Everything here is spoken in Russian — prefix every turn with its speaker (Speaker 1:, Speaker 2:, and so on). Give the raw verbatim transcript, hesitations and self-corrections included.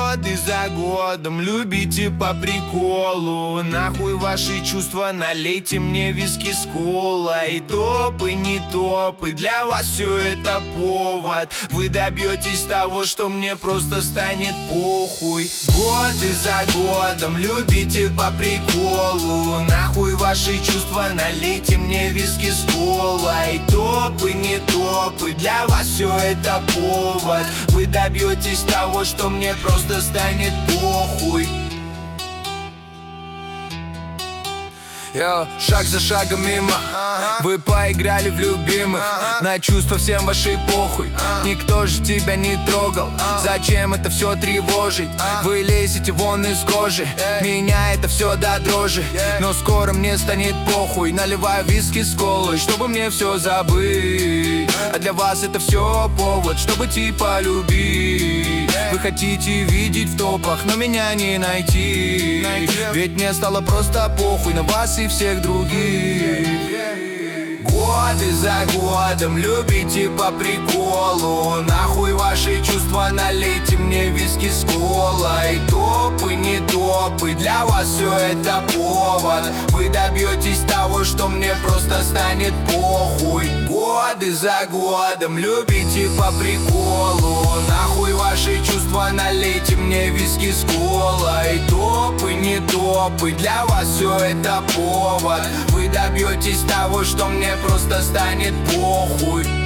Speaker 1: Годы за годом любите по приколу. Нахуй ваши чувства, налейте мне виски с колой. Топы, не топы, для вас все это повод. Вы добьетесь того, что мне просто станет похуй. Годы за годом любите по приколу. Нахуй ваши чувства, налейте мне виски с колой. Топы, не топы, для вас все это повод. Вы добьетесь того, что мне просто станет похуй. Йо, шаг за шагом мимо, ага. Вы поиграли в любимых, ага. На чувства всем ваши похуй, ага. Никто же тебя не трогал, ага. Зачем это все тревожить, ага. Вы лезете вон из кожи, yeah. Меня это все до дрожи, yeah. Но скоро мне станет похуй. Наливаю виски с колой, чтобы мне все забыть, yeah. А для вас это все повод, чтобы типа любить, yeah. Вы хотите видеть в топах, но меня не найти, yeah. Ведь мне стало просто похуй на вас и всех других. Годы за годом любите по приколу. Нахуй ваши чувства, налейте мне виски с колой. Топы, не топы, для вас все это повод. Вы добьетесь того, что мне просто станет похуй. Годы за годом любите по приколу. Нахуй ваши чувства, налейте мне виски с колой. Топы, не топы, для вас все это повод. Вы добьетесь того, что мне просто станет похуй.